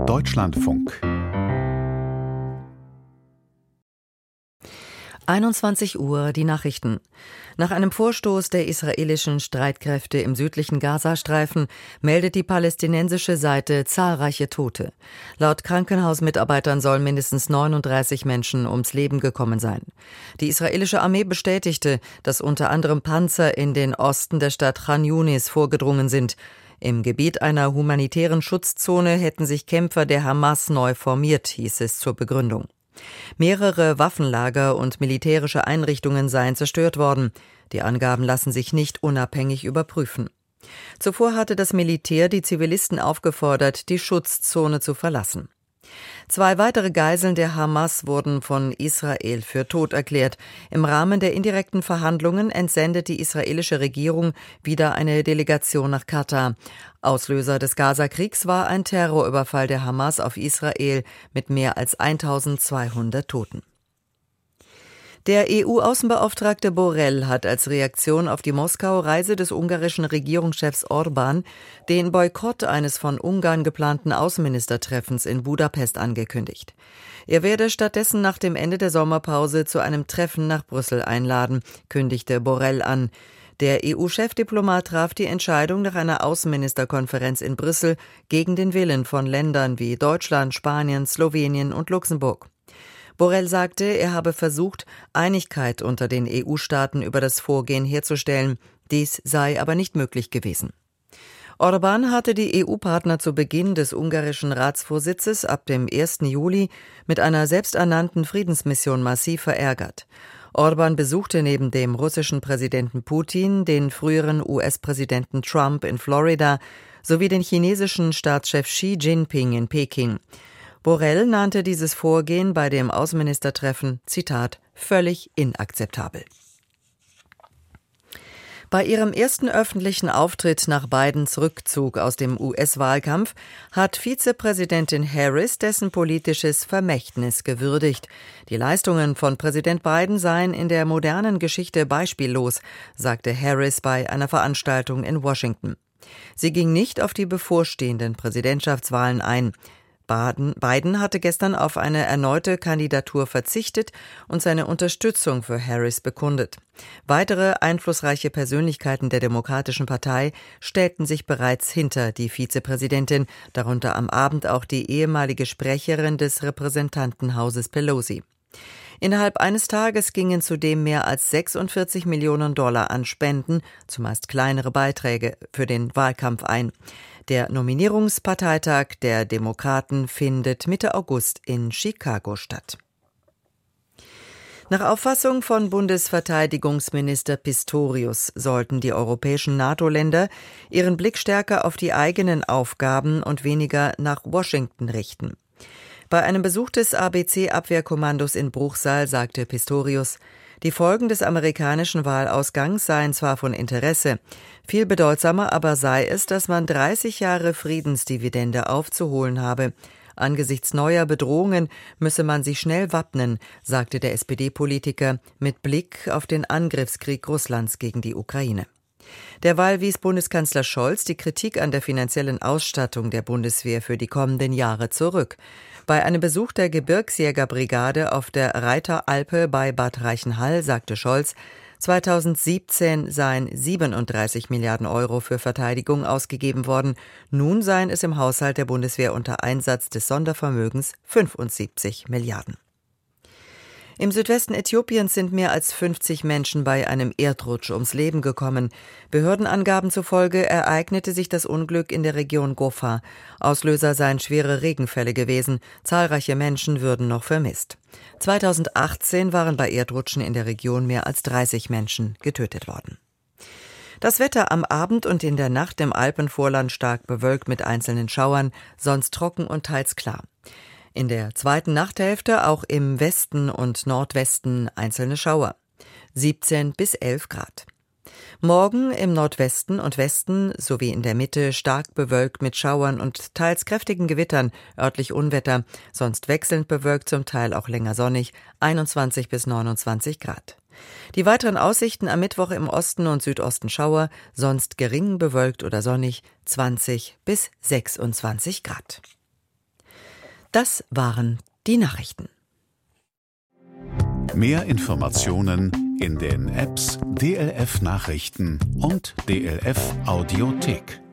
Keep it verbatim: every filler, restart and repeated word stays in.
Deutschlandfunk einundzwanzig Uhr, die Nachrichten. Nach einem Vorstoß der israelischen Streitkräfte im südlichen Gazastreifen meldet die palästinensische Seite zahlreiche Tote. Laut Krankenhausmitarbeitern sollen mindestens neununddreißig Menschen ums Leben gekommen sein. Die israelische Armee bestätigte, dass unter anderem Panzer in den Osten der Stadt Chan Yunis vorgedrungen sind. Im Gebiet einer humanitären Schutzzone hätten sich Kämpfer der Hamas neu formiert, hieß es zur Begründung. Mehrere Waffenlager und militärische Einrichtungen seien zerstört worden. Die Angaben lassen sich nicht unabhängig überprüfen. Zuvor hatte das Militär die Zivilisten aufgefordert, die Schutzzone zu verlassen. Zwei weitere Geiseln der Hamas wurden von Israel für tot erklärt. Im Rahmen der indirekten Verhandlungen entsendet die israelische Regierung wieder eine Delegation nach Katar. Auslöser des Gaza-Kriegs war ein Terrorüberfall der Hamas auf Israel mit mehr als eintausendzweihundert Toten. Der E U-Außenbeauftragte Borrell hat als Reaktion auf die Moskau-Reise des ungarischen Regierungschefs Orbán den Boykott eines von Ungarn geplanten Außenministertreffens in Budapest angekündigt. Er werde stattdessen nach dem Ende der Sommerpause zu einem Treffen nach Brüssel einladen, kündigte Borrell an. Der E U-Chefdiplomat traf die Entscheidung nach einer Außenministerkonferenz in Brüssel gegen den Willen von Ländern wie Deutschland, Spanien, Slowenien und Luxemburg. Borrell sagte, er habe versucht, Einigkeit unter den E U-Staaten über das Vorgehen herzustellen. Dies sei aber nicht möglich gewesen. Orbán hatte die E U-Partner zu Beginn des ungarischen Ratsvorsitzes ab dem ersten Juli mit einer selbsternannten Friedensmission massiv verärgert. Orbán besuchte neben dem russischen Präsidenten Putin den früheren U S-Präsidenten Trump in Florida sowie den chinesischen Staatschef Xi Jinping in Peking. Borrell nannte dieses Vorgehen bei dem Außenministertreffen, Zitat, völlig inakzeptabel. Bei ihrem ersten öffentlichen Auftritt nach Bidens Rückzug aus dem U S-Wahlkampf hat Vizepräsidentin Harris dessen politisches Vermächtnis gewürdigt. Die Leistungen von Präsident Biden seien in der modernen Geschichte beispiellos, sagte Harris bei einer Veranstaltung in Washington. Sie ging nicht auf die bevorstehenden Präsidentschaftswahlen ein. Biden hatte gestern auf eine erneute Kandidatur verzichtet und seine Unterstützung für Harris bekundet. Weitere einflussreiche Persönlichkeiten der Demokratischen Partei stellten sich bereits hinter die Vizepräsidentin, darunter am Abend auch die ehemalige Sprecherin des Repräsentantenhauses Pelosi. Innerhalb eines Tages gingen zudem mehr als sechsundvierzig Millionen Dollar an Spenden, zumeist kleinere Beiträge, für den Wahlkampf ein. Der Nominierungsparteitag der Demokraten findet Mitte August in Chicago statt. Nach Auffassung von Bundesverteidigungsminister Pistorius sollten die europäischen NATO-Länder ihren Blick stärker auf die eigenen Aufgaben und weniger nach Washington richten. Bei einem Besuch des A B C-Abwehrkommandos in Bruchsal sagte Pistorius, die Folgen des amerikanischen Wahlausgangs seien zwar von Interesse, viel bedeutsamer aber sei es, dass man dreißig Jahre Friedensdividende aufzuholen habe. Angesichts neuer Bedrohungen müsse man sich schnell wappnen, sagte der S P D-Politiker mit Blick auf den Angriffskrieg Russlands gegen die Ukraine. Derweil wies Bundeskanzler Scholz die Kritik an der finanziellen Ausstattung der Bundeswehr für die kommenden Jahre zurück. Bei einem Besuch der Gebirgsjägerbrigade auf der Reiteralpe bei Bad Reichenhall sagte Scholz, zweitausendsiebzehn seien siebenunddreißig Milliarden Euro für Verteidigung ausgegeben worden. Nun seien es im Haushalt der Bundeswehr unter Einsatz des Sondervermögens fünfundsiebzig Milliarden. Im Südwesten Äthiopiens sind mehr als fünfzig Menschen bei einem Erdrutsch ums Leben gekommen. Behördenangaben zufolge ereignete sich das Unglück in der Region Gofa. Auslöser seien schwere Regenfälle gewesen. Zahlreiche Menschen würden noch vermisst. zweitausendachtzehn waren bei Erdrutschen in der Region mehr als dreißig Menschen getötet worden. Das Wetter am Abend und in der Nacht im Alpenvorland stark bewölkt mit einzelnen Schauern, sonst trocken und teils klar. In der zweiten Nachthälfte auch im Westen und Nordwesten einzelne Schauer. siebzehn bis elf Grad. Morgen im Nordwesten und Westen sowie in der Mitte stark bewölkt mit Schauern und teils kräftigen Gewittern, örtlich Unwetter, sonst wechselnd bewölkt, zum Teil auch länger sonnig, einundzwanzig bis neunundzwanzig Grad. Die weiteren Aussichten am Mittwoch im Osten und Südosten Schauer, sonst gering bewölkt oder sonnig, zwanzig bis sechsundzwanzig Grad. Das waren die Nachrichten. Mehr Informationen in den Apps D L F Nachrichten und D L F Audiothek.